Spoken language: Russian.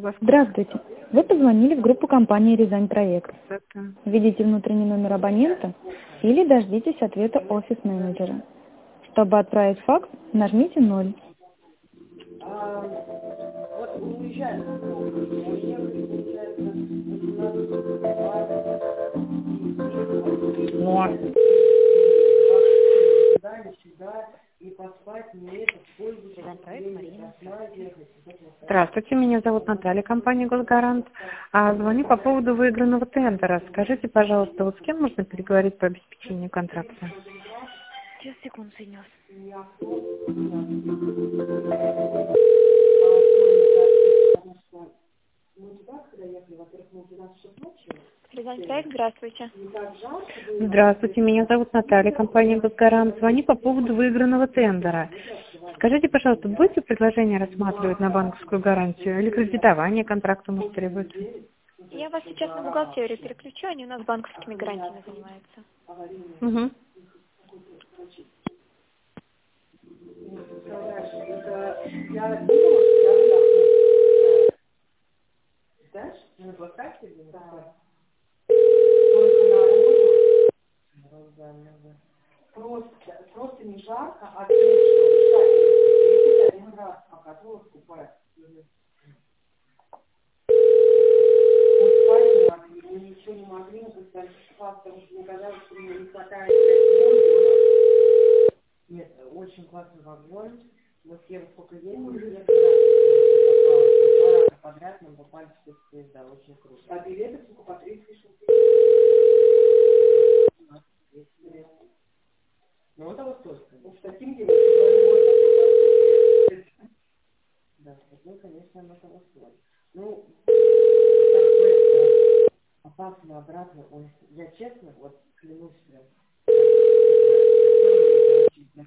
вас. Здравствуйте. Вы позвонили в группу компании «Рязань Проект». Это... Введите внутренний номер абонента или дождитесь ответа офис-менеджера. Чтобы отправить факс, нажмите 0. Здравствуйте, меня зовут Наталья, компания «Госгарант». Звоню по поводу выигранного тендера. Скажите, пожалуйста, вот с кем можно переговорить по обеспечению контракта? Сейчас, секунду, сеньор. «Рязань Проект», здравствуйте. Здравствуйте, меня зовут Наталья, компания «Госгарант». Звоню по поводу выигранного тендера. Скажите, пожалуйста, будете предложение рассматривать на банковскую гарантию или кредитование контракта у нас требует? Я вас сейчас на бухгалтерию переключу, они у нас банковскими гарантиями занимаются. Угу. Просто не жарко, а один раз покаталась, купать. Мы ничего не могли, мы потому что мне казалось, что мне не хватает Нет, очень классный вагон. Мы с Евой сколько ездили, два раза подряд нам попали в спецпоезд, да, очень круто. А билеты сколько по 30 лишних тысяч? Ну, это вот только. Ну, с таким делом, да, ну, конечно, оно того стоит. Ну, как бы, опасно обратно, ой, я честно, вот, клянусь прям,